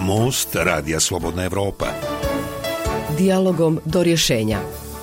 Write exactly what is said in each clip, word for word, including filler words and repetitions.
Most Radija Slobodna Evropa. Dijalogom do rješenja.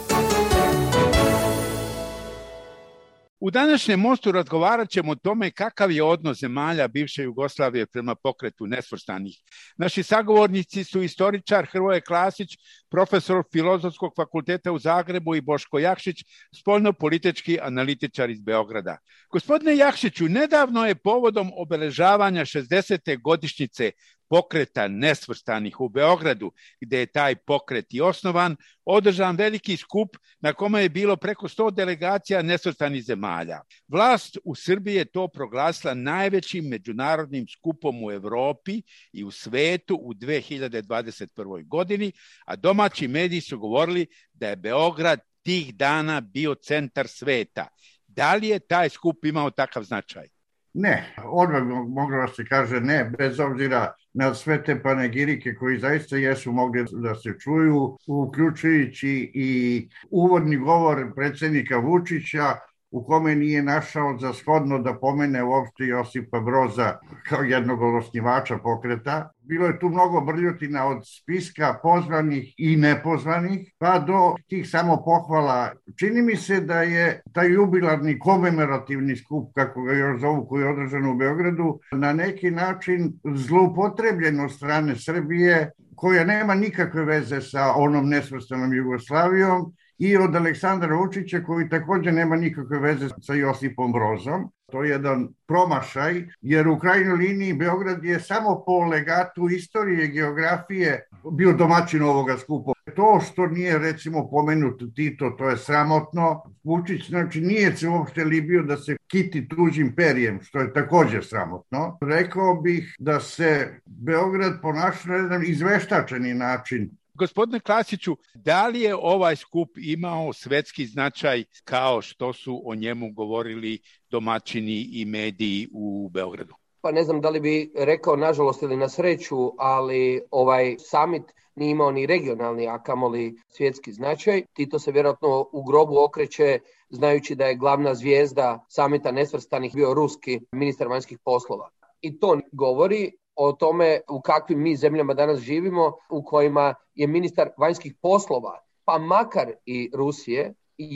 U današnjem Mostu razgovarat ćemo o tome kakav je odnos zemalja bivše Jugoslavije prema pokretu nesvrstanih. Naši sagovornici su istoričar Hrvoje Klasić, profesor Filozofskog fakulteta u Zagrebu, i Boško Jakšić, spoljnopolitički analitičar iz Beograda. Gospodine Jakšiću, nedavno je povodom obeležavanja šezdesete godišnjice pokreta nesvrstanih u Beogradu, gdje je taj pokret i osnovan, održan veliki skup na kome je bilo preko sto delegacija nesvrstanih zemalja. Vlast u Srbiji je to proglasila najvećim međunarodnim skupom u Evropi i u svetu u dve hiljade dvadeset prvoj. godini, a domaći mediji su govorili da je Beograd tih dana bio centar sveta. Da li je taj skup imao takav značaj? Ne, odmah moglo da se kaže ne, bez obzira na sve te panegirike koji zaista jesu mogli da se čuju, uključujući i uvodni govor predsjednika Vučića, u kome nije našao za shodno da pomene uopšte Josipa Broza kao jednog od osnivača pokreta. Bilo je tu mnogo brljotina od spiska pozvanih i nepozvanih, pa do tih samo pohvala. Čini mi se da je taj jubilarni komemorativni skup, kako ga još zovu, koji je održan u Beogradu, na neki način zloupotrebljen od strane Srbije, koja nema nikakve veze sa onom nesvrstanom Jugoslavijom, i od Aleksandra Vučića, koji također nema nikakve veze sa Josipom Brozom. To je jedan promašaj, jer u krajnjoj liniji Beograd je samo po legatu istorije i geografije bio domaćin ovoga skupa. To što nije, recimo, pomenut Tito, to je sramotno. Vučić, znači, nije se uopšte libio da se kiti tuđim perijem, što je također sramotno. Rekao bih da se Beograd ponaša na jedan izveštačeni način. Gospodine Klasiću, da li je ovaj skup imao svetski značaj kao što su o njemu govorili domaćini i mediji u Beogradu? Pa ne znam da li bi rekao nažalost ili na sreću, ali ovaj summit nije imao ni regionalni, a kamoli svjetski značaj. Tito se vjerojatno u grobu okreće znajući da je glavna zvijezda samita nesvrstanih bio ruski ministar vanjskih poslova. I to govori o tome u kakvim mi zemljama danas živimo, u kojima je ministar vanjskih poslova, pa makar i Rusije,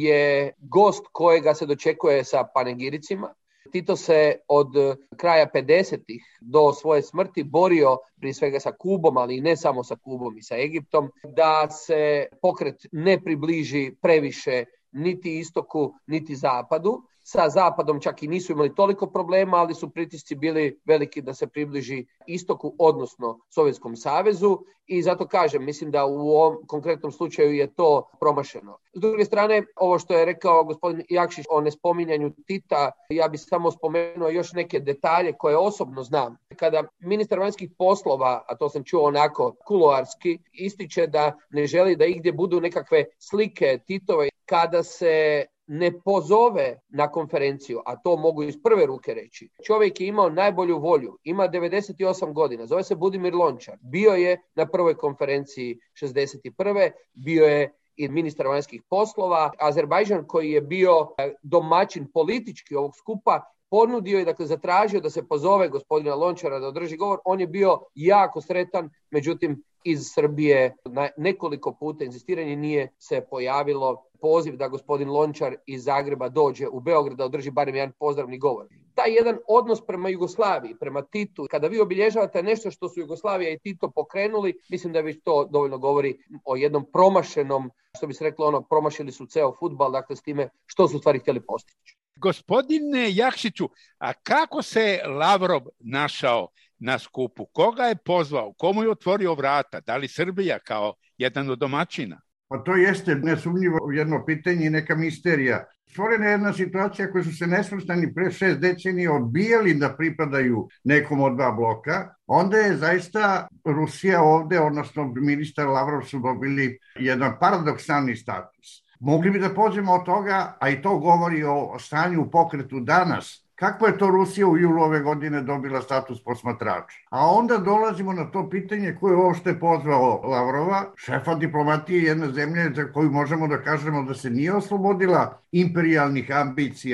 je gost kojega se dočekuje sa panegiricima. Tito se od kraja pedesetih do svoje smrti borio prije svega sa Kubom, ali i ne samo sa Kubom i sa Egiptom, da se pokret ne približi previše niti istoku, niti zapadu. Sa zapadom čak i nisu imali toliko problema, ali su pritisci bili veliki da se približi istoku, odnosno Sovjetskom savezu, i zato kažem, mislim da u ovom konkretnom slučaju je to promašeno. S druge strane, ovo što je rekao gospodin Jakšić o nespominjanju Tita, ja bih samo spomenuo još neke detalje koje osobno znam. Kada ministar vanjskih poslova, a to sam čuo onako kuloarski, ističe da ne želi da igdje budu nekakve slike Titove, kada se ne pozove na konferenciju, a to mogu iz prve ruke reći. Čovjek je imao najbolju volju, ima devedeset osam godina, zove se Budimir Lončar. Bio je na prvoj konferenciji šezdeset prve. bio je i ministar vanjskih poslova. Azerbajdžan, koji je bio domaćin politički ovog skupa, ponudio je, dakle zatražio da se pozove gospodina Lončara da održi govor. On je bio jako sretan, međutim iz Srbije na nekoliko puta inzistiranje nije se pojavilo poziv da gospodin Lončar iz Zagreba dođe u Beograd da održi barem jedan pozdravni govor. Taj jedan odnos prema Jugoslaviji, prema Titu, kada vi obilježavate nešto što su Jugoslavija i Tito pokrenuli, mislim da već to dovoljno govori o jednom promašenom, što bi se reklo ono, promašili su ceo fudbal, dakle s time što su stvari htjeli postići. Gospodine Jakšiću, a kako se Lavrov našao na skupu? Koga je pozvao? Komu je otvorio vrata? Da li Srbija kao jedan od domaćina? Pa to jeste nesumnjivo jedno pitanje i neka misterija. Stvorena je jedna situacija koja su se nesvrstani pre šest decenija odbijali da pripadaju nekom od dva bloka. Onda je zaista Rusija ovde, odnosno ministar Lavrov, su dobili jedan paradoksalni status. Mogli bi da pođemo od toga, a i to govori o stanju u pokretu danas. Kako je to Rusija u julu ove godine dobila status posmatrača? A onda dolazimo na to pitanje ko je uopšte pozvao Lavrova, šefa diplomatije jedne zemlje za koju možemo da kažemo da se nije oslobodila imperijalnih ambicija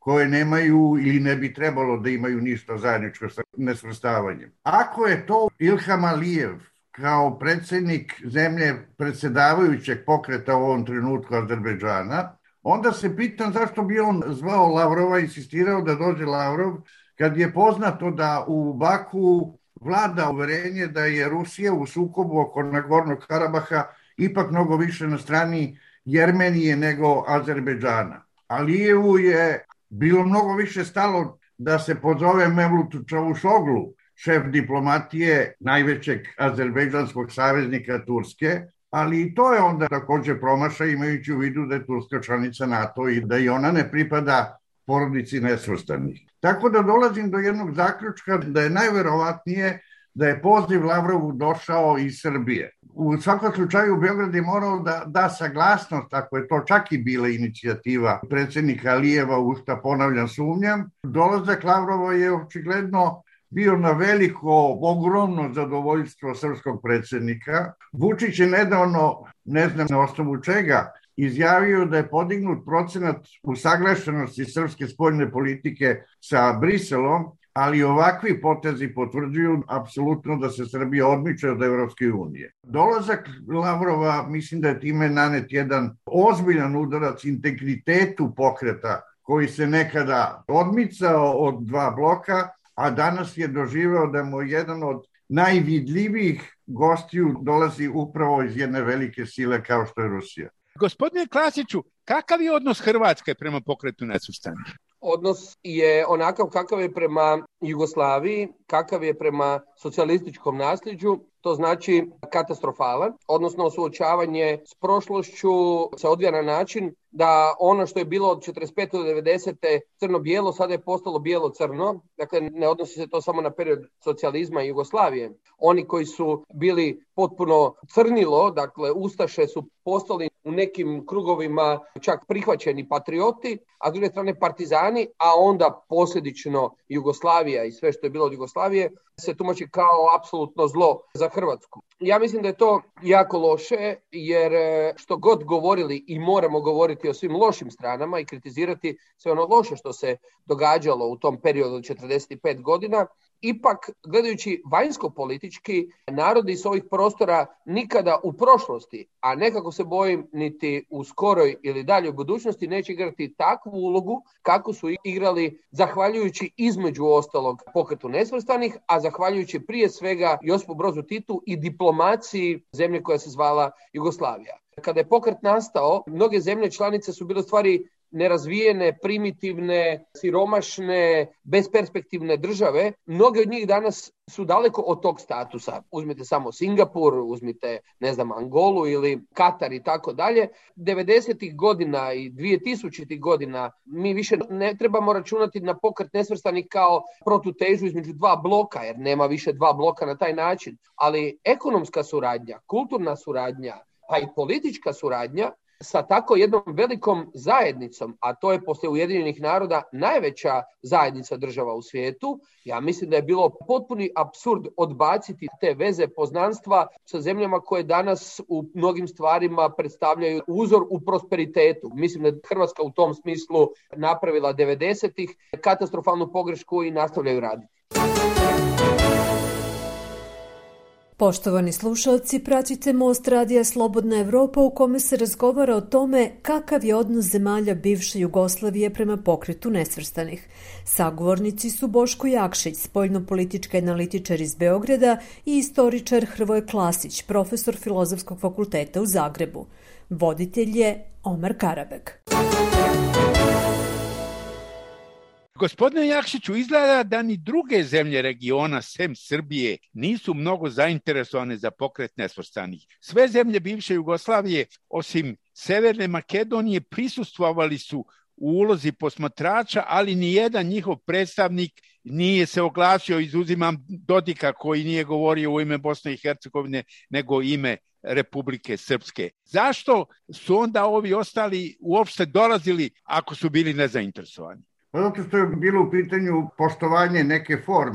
koje nemaju ili ne bi trebalo da imaju ništa zajedničko sa nesvrstavanjem. Ako je to Ilham Alijev kao predsjednik zemlje predsjedavajućeg pokreta u ovom trenutku Azerbejdžana, onda se pitam zašto bi on zvao Lavrova, insistirao da dođe Lavrov, kad je poznato da u Baku vlada uverenje da je Rusija u sukobu oko Nagornog Karabaha ipak mnogo više na strani Jermenije nego Azerbejdžana. Alijevu je bilo mnogo više stalo da se pozove Mevlutu Čavuşoglu, šef diplomatije najvećeg azerbejdžanskog saveznika Turske, ali i to je onda također promašaj imajući u vidu da je Turska članica NATO i da i ona ne pripada porodici nesvrstanih. Tako da dolazim do jednog zaključka da je najverovatnije da je poziv Lavrovu došao iz Srbije. U svakom slučaju Beograd je morao da da saglasnost, ako je to čak i bila inicijativa predsjednika Alijeva, u šta ponavljam sumnjam. Dolazak Lavrova je očigledno bio na veliko, ogromno zadovoljstvo srpskog predsjednika. Vučić je nedavno, ne znam na osnovu čega, izjavio da je podignut procenat usaglašenosti srpske spoljne politike sa Briselom, ali ovakvi potezi potvrđuju apsolutno da se Srbija odmiče od Evropske unije. Dolazak Lavrova, mislim da je time nanet jedan ozbiljan udarac integritetu pokreta koji se nekada odmicao od dva bloka, a danas je doživeo da mu jedan od najvidljivijih gostiju dolazi upravo iz jedne velike sile kao što je Rusija. Gospodine Klasiću, kakav je odnos Hrvatske prema pokretu nesvrstanih? Odnos je onakav kakav je prema Jugoslaviji, kakav je prema socijalističkom nasljeđu, to znači katastrofalan, odnosno suočavanje s prošlošću se odvija na način da ono što je bilo od četrdeset pete do devedesete crno-bijelo, sada je postalo bijelo-crno. Dakle, ne odnosi se to samo na period socijalizma i Jugoslavije. Oni koji su bili potpuno crnilo, dakle, ustaše su postali u nekim krugovima čak prihvaćeni patrioti, a s druge strane partizani, a onda posljedično Jugoslavija i sve što je bilo od Jugoslavije se tumači kao apsolutno zlo za Hrvatsku. Ja mislim da je to jako loše, jer što god govorili i moramo govoriti o svim lošim stranama i kritizirati sve ono loše što se događalo u tom periodu od četrdeset pet godina, ipak gledajući vanjsko-politički, narodi s ovih prostora nikada u prošlosti, a nekako se bojim niti u skoroj ili daljoj budućnosti, neće igrati takvu ulogu kako su igrali zahvaljujući između ostalog pokretu nesvrstanih, a zahvaljujući prije svega Josipu Brozu Titu i diplomaciji zemlje koja se zvala Jugoslavija. Kada je pokret nastao, mnoge zemlje članice su bile stvari nerazvijene, primitivne, siromašne, besperspektivne države. Mnoge od njih danas su daleko od tog statusa. Uzmite samo Singapur, uzmite, ne znam, Angolu ili Katar i tako dalje. devedesetih godina i dvije tisućitih godina mi više ne trebamo računati na pokret nesvrstanih kao protutežu između dva bloka, jer nema više dva bloka na taj način. Ali ekonomska suradnja, kulturna suradnja, pa i politička suradnja sa tako jednom velikom zajednicom, a to je poslije Ujedinjenih naroda najveća zajednica država u svijetu, ja mislim da je bilo potpuni apsurd odbaciti te veze poznanstva sa zemljama koje danas u mnogim stvarima predstavljaju uzor u prosperitetu. Mislim da je Hrvatska u tom smislu napravila devedesetih katastrofalnu pogrešku i nastavljaju raditi. Poštovani slušalci, pratite Most radija Slobodna Evropa u kome se razgovara o tome kakav je odnos zemalja bivše Jugoslavije prema pokretu nesvrstanih. Sagovornici su Boško Jakšić, spoljnopolitički analitičar iz Beograda, i istoričar Hrvoje Klasić, profesor Filozofskog fakulteta u Zagrebu. Voditelj je Omar Karabek. Gospodine Jakšiću, izgleda da ni druge zemlje regiona, sem Srbije, nisu mnogo zainteresovane za pokret nesvrstanih. Sve zemlje bivše Jugoslavije, osim Severne Makedonije, prisustvovali su u ulozi posmatrača, ali ni jedan njihov predstavnik nije se oglasio, izuzimam Dodika koji nije govorio u ime Bosne i Hercegovine, nego ime Republike Srpske. Zašto su onda ovi ostali uopšte dolazili ako su bili nezainteresovani? Zato što je bilo u pitanju poštovanje neke forme,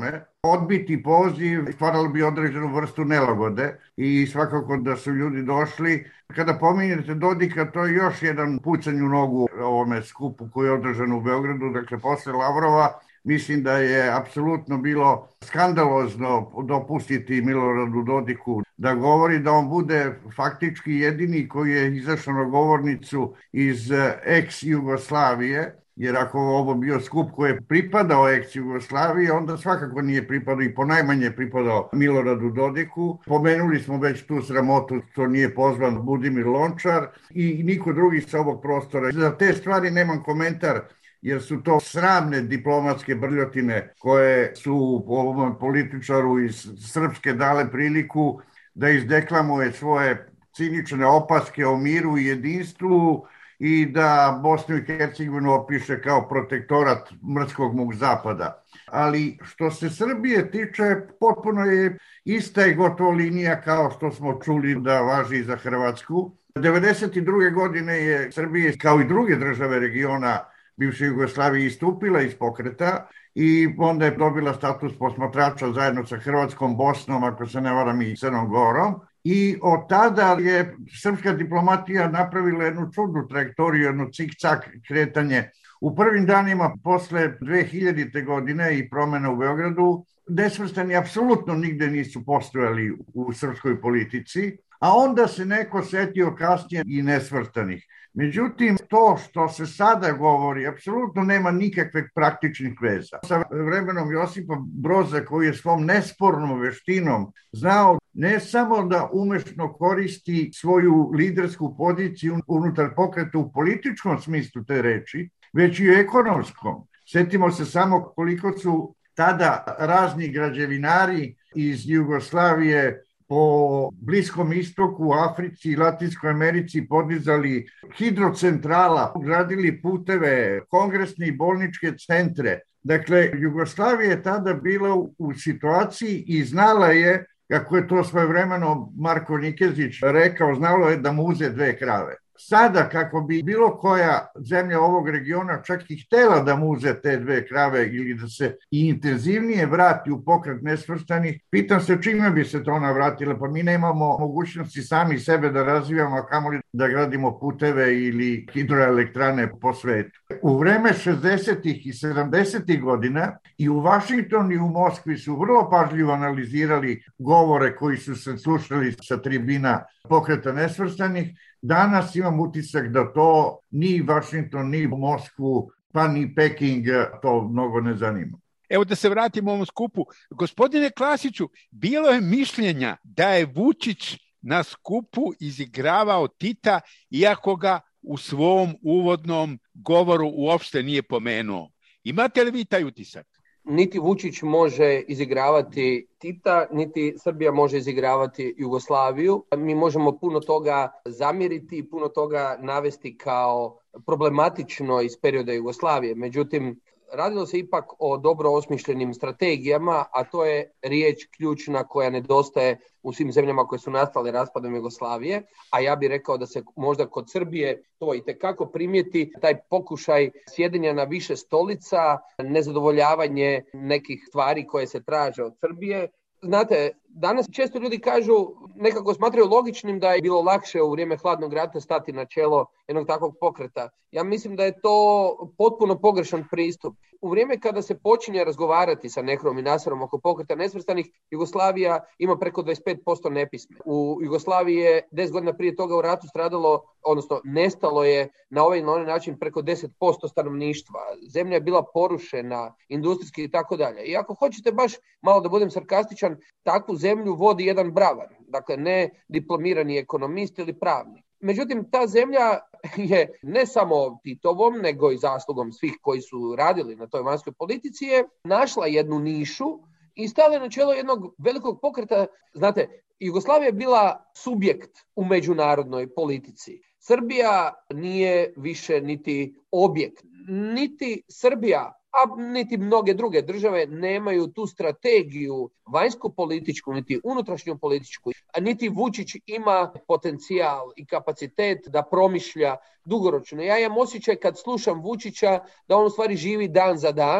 odbiti poziv stvaralo bi određenu vrstu nelagode i svakako da su ljudi došli. Kada pominjete Dodika, to je još jedan pucanj u nogu ovome skupu koji je održan u Beogradu, dakle posle Lavrova. Mislim da je apsolutno bilo skandalozno dopustiti Miloradu Dodiku da govori, da on bude faktički jedini koji je izašao na govornicu iz ex-Jugoslavije, jer ako ovo bio skup koji je pripadao ex-Jugoslaviji, onda svakako nije pripadao i ponajmanje pripadao Miloradu Dodiku. Pomenuli smo već tu sramotu što nije pozvan Budimir Lončar i niko drugi sa ovog prostora. Za te stvari nemam komentar, jer su to sramne diplomatske brljotine koje su ovom političaru iz Srpske dale priliku da izdeklamuje svoje cinične opaske o miru i jedinstvu i da Bosnu i Hercegovinu opiše kao protektorat mrskog mog zapada. Ali što se Srbije tiče, potpuno je ista i gotovo linija kao što smo čuli da važi za Hrvatsku. devedeset druge godine je Srbije, kao i druge države regiona bivše Jugoslavije, istupila iz pokreta i onda je dobila status posmatrača zajedno sa Hrvatskom, Bosnom, ako se ne varam, i Crnom Gorom. I od tada je srpska diplomatija napravila jednu čudnu trajektoriju, jedno cik-cak kretanje. U prvim danima posle dve hiljadite. godine i promena u Beogradu, nesvrstani apsolutno nigde nisu postojali u srpskoj politici, a onda se neko setio kasnije i nesvrstanih. Međutim, to što se sada govori apsolutno nema nikakve praktičnih veza. Sa vremenom Josipa Broza, koji je svom nespornom veštinom znao ne samo da umešno koristi svoju lidersku poziciju unutar pokreta u političkom smislu te reči, već i u ekonomskom. Sjetimo se samo koliko su tada razni građevinari iz Jugoslavije po Bliskom istoku, Africi i Latinskoj Americi podizali hidrocentrala, gradili puteve, kongresne i bolničke centre. Dakle, Jugoslavija je tada bila u situaciji i znala je, kako je to svojevremeno Marko Nikezić rekao, znalo je da muze dve krave. Sada, kako bi bilo koja zemlja ovog regiona čak i htela da muze te dve krave ili da se i intenzivnije vrati u pokret nesvrstanih, pitam se čime bi se to ona vratila, pa mi nemamo mogućnosti sami sebe da razvijamo, a kamoli da gradimo puteve ili hidroelektrane po svetu. U vreme šezdesetih i sedamdesetih godina i u Vašingtonu i u Moskvi su vrlo pažljivo analizirali govore koji su se slušali sa tribina pokreta nesvrstanih. Danas imam utisak da to ni Vašington, ni Moskvu, pa ni Peking to mnogo ne zanima. Evo da se vratimo ovom skupu. Gospodine Klasiću, bilo je mišljenja da je Vučić na skupu izigravao Tita, iako ga u svom uvodnom govoru uopšte nije pomenuo. Imate li vi taj utisak? Niti Vučić može izigravati Tita, niti Srbija može izigravati Jugoslaviju. Mi možemo puno toga zamjeriti i puno toga navesti kao problematično iz perioda Jugoslavije. Međutim, radilo se ipak o dobro osmišljenim strategijama, a to je riječ ključna koja nedostaje u svim zemljama koje su nastale raspadom Jugoslavije, a ja bih rekao da se možda kod Srbije to itekako primijeti, taj pokušaj sjedenja na više stolica, nezadovoljavanje nekih stvari koje se traže od Srbije. Znate, danas često ljudi kažu, nekako smatraju logičnim da je bilo lakše u vrijeme hladnog rata stati na čelo jednog takvog pokreta. Ja mislim da je to potpuno pogrešan pristup. U vrijeme kada se počinje razgovarati sa Nehruom i Naserom oko pokreta nesvrstanih, Jugoslavija ima preko dvadeset pet posto nepisme. U Jugoslaviji je deset godina prije toga u ratu stradalo, odnosno nestalo je na ovaj na onaj način preko deset posto stanovništva. Zemlja je bila porušena, industrijski i tako dalje. I ako hoćete baš malo da budem sarkastičan, takvu zemlju vodi jedan bravar, dakle ne diplomirani ekonomist ili pravnik. Međutim, ta zemlja je ne samo Titovom, nego i zaslugom svih koji su radili na toj vanjskoj politici, je našla jednu nišu i stala na čelo jednog velikog pokreta. Znate, Jugoslavija je bila subjekt u međunarodnoj politici. Srbija nije više niti objekt, niti Srbija, a niti mnoge druge države nemaju tu strategiju vanjsko-političku, niti unutrašnju političku, a niti Vučić ima potencijal i kapacitet da promišlja dugoročno. Ja imam osjećaj kad slušam Vučića da on u stvari živi dan za dan,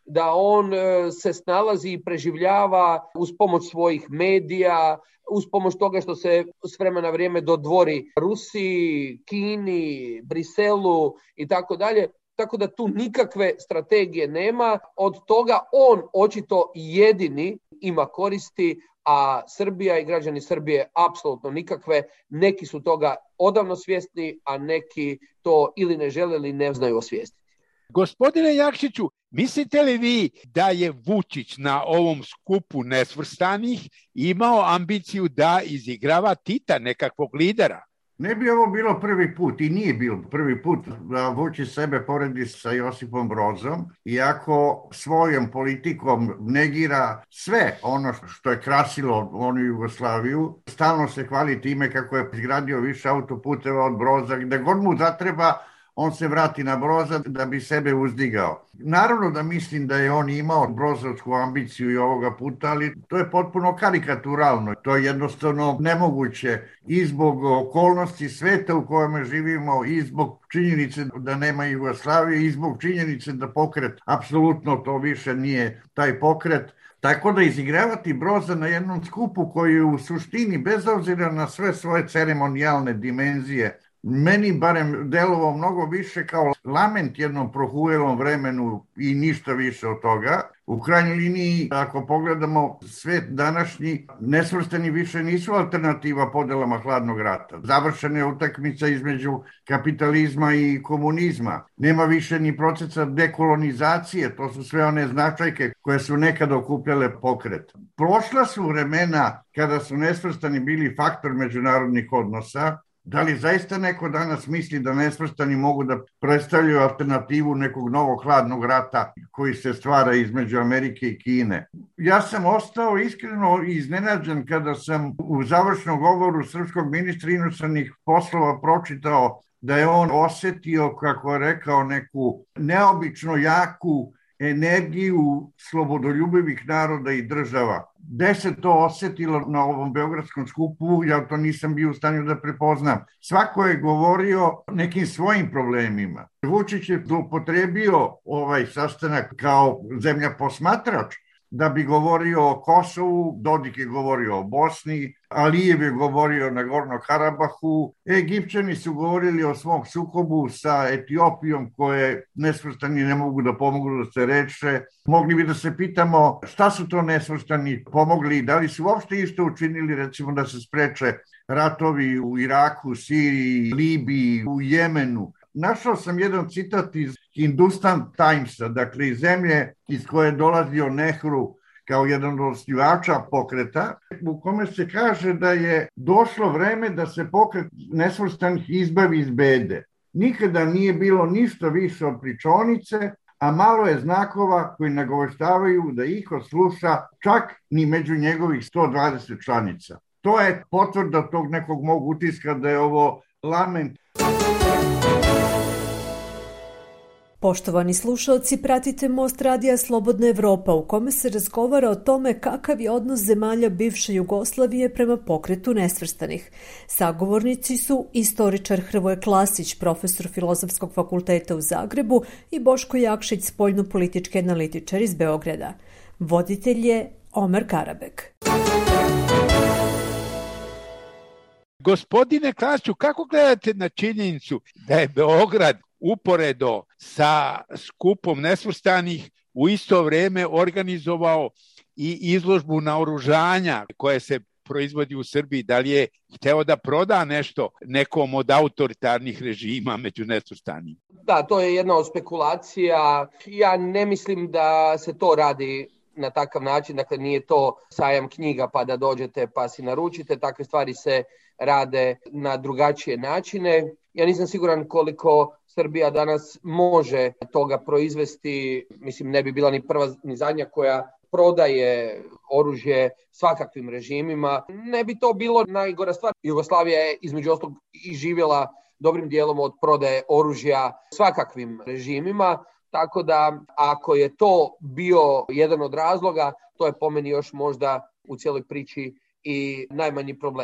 da on se snalazi i preživljava uz pomoć svojih medija, uz pomoć toga što se s vremena na vrijeme dodvori Rusiji, Kini, Briselu i tako dalje. Tako da tu nikakve strategije nema. Od toga on očito jedini ima koristi, a Srbija i građani Srbije apsolutno nikakve. Neki su toga odavno svjesni, a neki to ili ne žele ili ne znaju osvijestiti. Gospodine Jakšiću, mislite li vi da je Vučić na ovom skupu nesvrstanih imao ambiciju da izigrava Tita, nekakvog lidera? Ne bi ovo bilo prvi put i nije bilo prvi put da Vučić sebe poredi sa Josipom Brozom, iako svojom politikom negira sve ono što je krasilo onu Jugoslaviju. Stalno se hvali time kako je izgradio više autoputeva od Broza, gde god mu zatreba on se vrati na Broza da bi sebe uzdigao. Naravno da mislim da je on imao brozovsku ambiciju i ovoga puta, ali to je potpuno karikaturalno. To je jednostavno nemoguće i zbog okolnosti sveta u kojem živimo, i zbog činjenice da nema Jugoslavije, i zbog činjenice da pokret apsolutno to više nije taj pokret. Tako da izigravati Broza na jednom skupu koji je u suštini, bez obzira na sve svoje ceremonijalne dimenzije, meni barem delovao mnogo više kao lament jednom prohujelom vremenu i ništa više od toga. U krajnjoj liniji, ako pogledamo svet današnji, nesvrstani više nisu alternativa podelama hladnog rata. Završena je utakmica između kapitalizma i komunizma. Nema više ni procesa dekolonizacije, to su sve one značajke koje su nekada okupljale pokret. Prošla su vremena kada su nesvrstani bili faktor međunarodnih odnosa. Da li zaista neko danas misli da nesvrstani mogu da predstavljaju alternativu nekog novog hladnog rata koji se stvara između Amerike i Kine? Ja sam ostao iskreno iznenađen kada sam u završnom govoru srpskog ministra inostranih poslova pročitao da je on osetio, kako je rekao, neku neobično jaku energiju slobodoljubivih naroda i država. Gde se to osetilo na ovom beogradskom skupu, ja to nisam bio u stanju da prepoznam. Svako je govorio o nekim svojim problemima. Vučić je upotrebio ovaj sastanak kao zemlja posmatrač da bi govorio o Kosovu, Dodik je govorio o Bosni, Alijev je govorio o Nagorno Karabahu, Egipćani su govorili o svom sukobu sa Etiopijom koje nesvrstani ne mogu da pomogu da se reše. Mogli bi da se pitamo šta su to nesvrstani pomogli, da li su uopšte isto učinili, recimo da se spreče ratovi u Iraku, Siriji, Libiji, u Jemenu. Našao sam jedan citat iz Hindustan Timesa, dakle iz zemlje iz koje je dolazio Nehru kao jedan od osnivača pokreta, u kome se kaže da je došlo vreme da se pokret nesvrstanih izbavi iz bede. Nikada nije bilo ništa više od pričonice, a malo je znakova koji nagoveštavaju da iko sluša čak ni među njegovih sto dvadeset članica. To je potvrda tog nekog mog utiska da je ovo lament. Poštovani slušalci, pratite Most radija Slobodna Evropa u kome se razgovara o tome kakav je odnos zemalja bivše Jugoslavije prema pokretu nesvrstanih. Sagovornici su istoričar Hrvoje Klasić, profesor Filozofskog fakulteta u Zagrebu, i Boško Jakšić, spoljnopolitički analitičar iz Beograda. Voditelj je Omer Karabek. Gospodine Klasiću, kako gledate na činjenicu da je Beograd uporedo sa skupom nesvrstanih u isto vrijeme organizovao i izložbu naoružanja koje se proizvodi u Srbiji? Da li je hteo da proda nešto nekom od autoritarnih režima među nesvrstanim? Da, to je jedna od spekulacija. Ja ne mislim da se to radi na takav način, dakle nije to sajam knjiga pa da dođete pa si naručite, takve stvari se rade na drugačije načine. Ja nisam siguran koliko Srbija danas može toga proizvesti, mislim ne bi bila ni prva ni zadnja koja prodaje oružje svakakvim režimima. Ne bi to bilo najgora stvar. Jugoslavija je između ostalog i živjela dobrim dijelom od prodaje oružja svakakvim režimima, tako da ako je to bio jedan od razloga, to je po meni još možda u cijeloj priči i najmanji problem.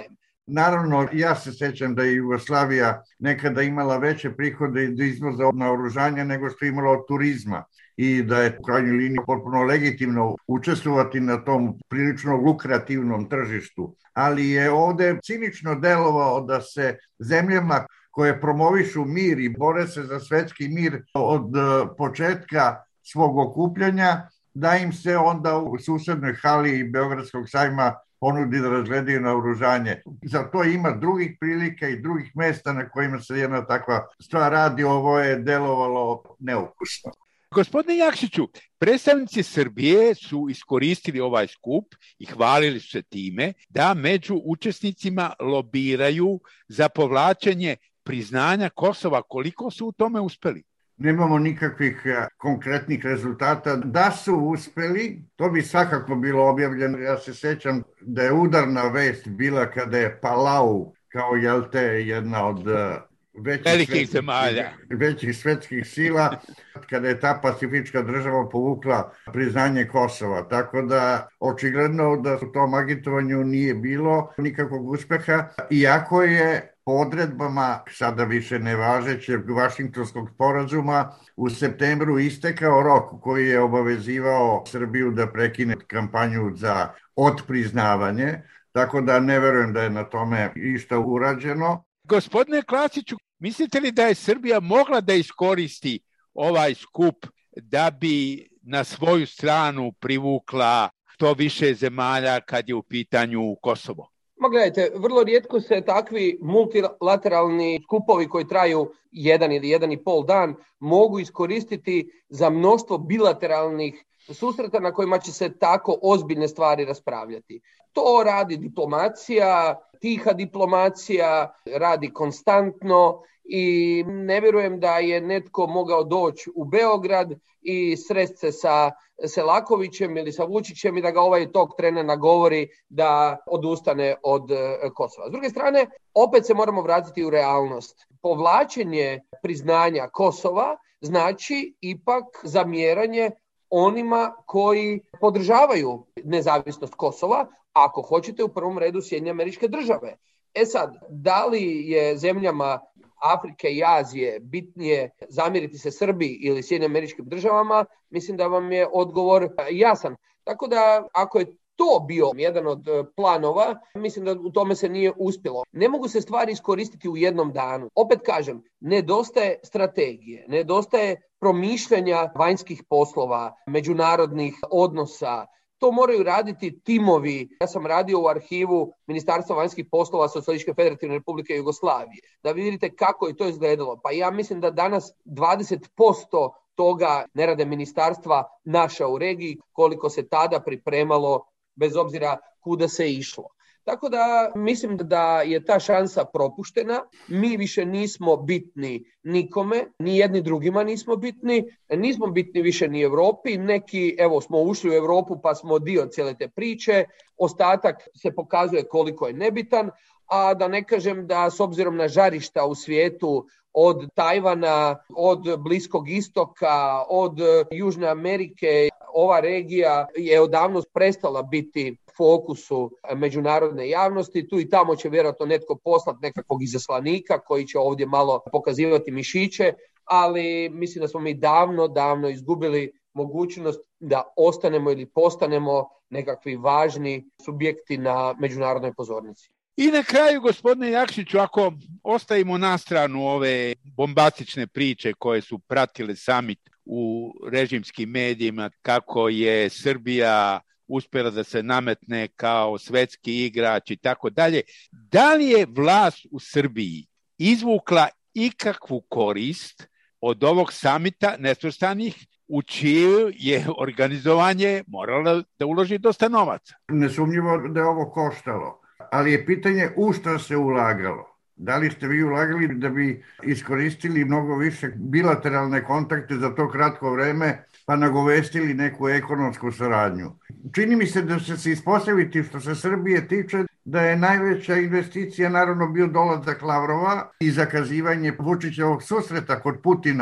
Naravno, ja se sjećam da je Jugoslavija nekada imala veće prihode iz izvoza naoružanja nego što je imala od turizma i da je u krajnjoj liniji potpuno legitimno učestvovati na tom prilično lukrativnom tržištu. Ali je ovde cinično delovao da se zemljama koje promovišu mir i bore se za svetski mir od početka svog okupljanja, da im se onda u susednoj hali Beogradskog sajma ponudi da razgledaju naoružanje. Za to ima drugih prilika i drugih mesta na kojima se jedna takva stvar radi. Ovo je delovalo neukusno. Gospodine Jakšiću, predstavnici Srbije su iskoristili ovaj skup i hvalili su se time da među učesnicima lobiraju za povlačenje priznanja Kosova. Koliko su u tome uspeli? Nemamo nikakvih konkretnih rezultata. Da su uspeli, to bi svakako bilo objavljeno. Ja se sjećam da je udarna vest bila kada je Palau, kao jel te, jedna od većih velikih zemalja, većih svetskih sila, kada je ta pacifička država povukla priznanje Kosova. Tako da očigledno da u tom agitovanju nije bilo nikakvog uspeha, iako je po odredbama sada više nevažećeg Vašingtonskog sporazuma u septembru istekao rok koji je obavezivao Srbiju da prekine kampanju za otpriznavanje, tako da ne verujem da je na tome išta urađeno. Gospodine Klasiću, mislite li da je Srbija mogla da iskoristi ovaj skup da bi na svoju stranu privukla što više zemalja kad je u pitanju Kosovo? Ma gledajte, vrlo rijetko se takvi multilateralni skupovi koji traju jedan ili jedan i pol dan mogu iskoristiti za mnoštvo bilateralnih susreta na kojima će se tako ozbiljne stvari raspravljati. To radi diplomacija, tiha diplomacija, radi konstantno i ne vjerujem da je netko mogao doći u Beograd i sresti se sa Selakovićem ili sa Vučićem i da ga ovaj tog trena nagovori da odustane od Kosova. S druge strane, opet se moramo vratiti u realnost. Povlačenje priznanja Kosova znači ipak zamjeranje onima koji podržavaju nezavisnost Kosova, ako hoćete u prvom redu Sjedinjene Američke Države. E sad, da li je zemljama Afrike i Azije bitnije zamjeriti se Srbiji ili Sjedinjenim Američkim Državama, mislim da vam je odgovor jasan. Tako da ako je to bio jedan od planova, mislim da u tome se nije uspjelo. Ne mogu se stvari iskoristiti u jednom danu. Opet kažem, nedostaje strategije, nedostaje promišljanja vanjskih poslova, međunarodnih odnosa. To moraju raditi timovi. Ja sam radio u arhivu Ministarstva vanjskih poslova Socijalističke Federativne Republike Jugoslavije. Da vidite kako je to izgledalo. Pa ja mislim da danas dvadeset posto toga ne rade ministarstva naša u regiji, koliko se tada pripremalo, bez obzira kuda se išlo. Tako da mislim da je ta šansa propuštena. Mi više nismo bitni nikome, ni jedni drugima nismo bitni, nismo bitni više ni Europi. Neki, evo, smo ušli u Europu pa smo dio cijele te priče. Ostatak se pokazuje koliko je nebitan, a da ne kažem da s obzirom na žarišta u svijetu od Tajvana, od Bliskog istoka, od Južne Amerike, ova regija je odavno prestala biti fokusu međunarodne javnosti. Tu i tamo će vjerojatno netko poslati nekakvog izaslanika koji će ovdje malo pokazivati mišiće, ali mislim da smo mi davno, davno izgubili mogućnost da ostanemo ili postanemo nekakvi važni subjekti na međunarodnoj pozornici. I na kraju, gospodine Jakšiću, ako ostavimo na stranu ove bombastične priče koje su pratile samit u režimskim medijima, kako je Srbija uspjela da se nametne kao svetski igrač i tako dalje, da li je vlast u Srbiji izvukla ikakvu korist od ovog samita nesvrstanih u čije je organizovanje moralo da uloži dosta novaca? Nesumnjivo da je ovo koštalo. Ali je pitanje u što se ulagalo. Da li ste vi ulagali da bi iskoristili mnogo više bilateralne kontakte za to kratko vreme, pa nagovestili neku ekonomsku saradnju? Čini mi se da će se ispostaviti što se Srbije tiče da je najveća investicija naravno bio dolazak Lavrova i zakazivanje Vučićevog susreta kod Putina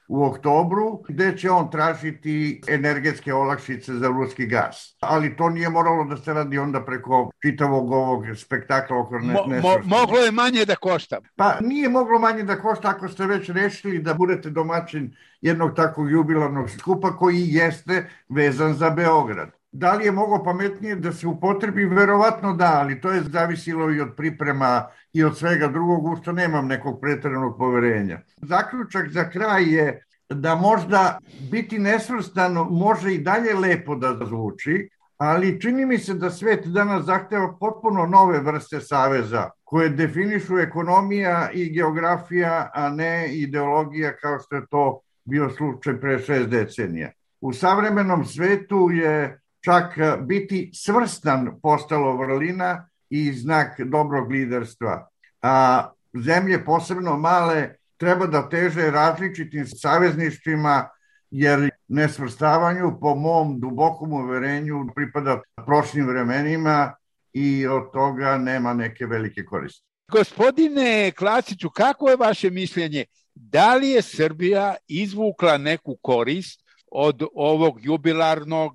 u oktobru, gde će on tražiti energetske olakšice za ruski gas. Ali to nije moralo da se radi onda preko čitavog ovog spektakla oko ne, mo, mo, Moglo je manje da košta. Pa nije moglo manje da košta ako ste već rešili da budete domaćin jednog takvog jubilarnog skupa koji jeste vezan za Beograd. Da li je moglo pametnije da se upotrebi? Verovatno da, ali to je zavisilo i od priprema i od svega drugog, u što nemam nekog preteranog poverenja. Zaključak za kraj je da možda biti nesvrstan može i dalje lepo da zvuči, ali čini mi se da svet danas zahteva potpuno nove vrste saveza koje definišu ekonomija i geografija, a ne ideologija kao što je to bio slučaj pre šest decenija. U savremenom svetu je čak biti svrstan postalo vrlina i znak dobrog liderstva. A zemlje, posebno male, treba da teže različitim savezništvima, jer nesvrstavanju, po mom dubokom uverenju, pripada prošlim vremenima i od toga nema neke velike koristi. Gospodine Klasiću, kako je vaše mišljenje? Da li je Srbija izvukla neku korist od ovog jubilarnog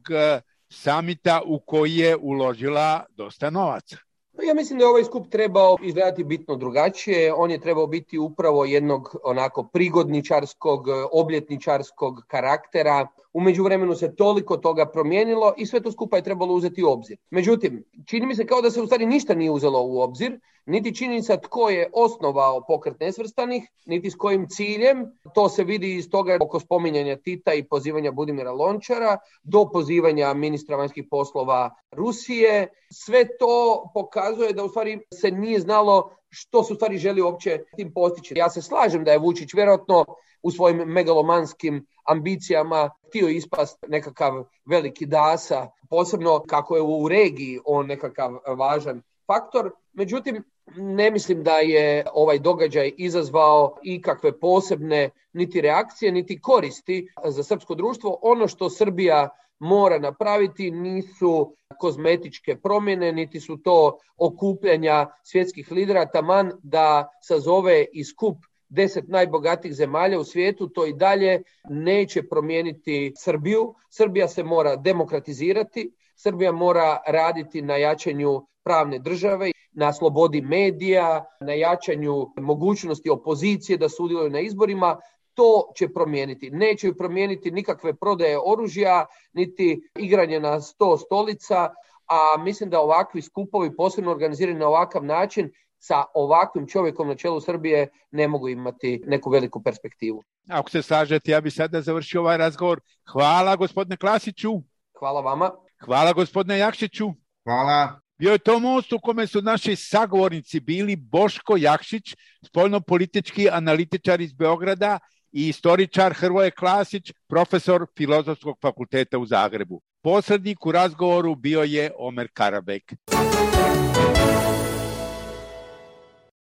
samita u koji je uložila dosta novaca? Ja mislim da je ovaj skup trebao izgledati bitno drugačije. On je trebao biti upravo jednog onako prigodničarskog, obljetničarskog karaktera. U međuvremenu se toliko toga promijenilo i sve to skupa je trebalo uzeti u obzir. Međutim, čini mi se kao da se u stvari ništa nije uzelo u obzir, niti činjenica tko je osnovao pokret nesvrstanih, niti s kojim ciljem. To se vidi iz toga oko spominjanja Tita i pozivanja Budimira Lončara, do pozivanja ministra vanjskih poslova Rusije. Sve to pokazuje da u stvari se nije znalo što se u stvari želi uopće tim postići. Ja se slažem da je Vučić vjerojatno u svojim megalomanskim ambicijama htio ispast nekakav veliki dasa, posebno kako je u regiji on nekakav važan faktor. Međutim, ne mislim da je ovaj događaj izazvao ikakve posebne niti reakcije, niti koristi za srpsko društvo. Ono što Srbija mora napraviti nisu kozmetičke promjene, niti su to okupljanja svjetskih lidera, taman da sazove i skup deset najbogatijih zemalja u svijetu, to i dalje neće promijeniti Srbiju. Srbija se mora demokratizirati, Srbija mora raditi na jačanju pravne države, na slobodi medija, na jačanju mogućnosti opozicije da sudjeluju na izborima. To će promijeniti. Neće ju promijeniti nikakve prodaje oružja, niti igranje na sto stolica, a mislim da ovakvi skupovi, posebno organizirani na ovakav način, sa ovakvim čovjekom na čelu Srbije ne mogu imati neku veliku perspektivu. Ako se slažete, ja bih sada završio ovaj razgovor. Hvala gospodine Klasiću. Hvala vama. Hvala gospodine Jakšiću. Hvala. Bio je to most u kome su naši sagovornici bili Boško Jakšić, spoljnopolitički analitičar iz Beograda, i istoričar Hrvoje Klasić, profesor Filozofskog fakulteta u Zagrebu. Posrednik u razgovoru bio je Omer Karabek.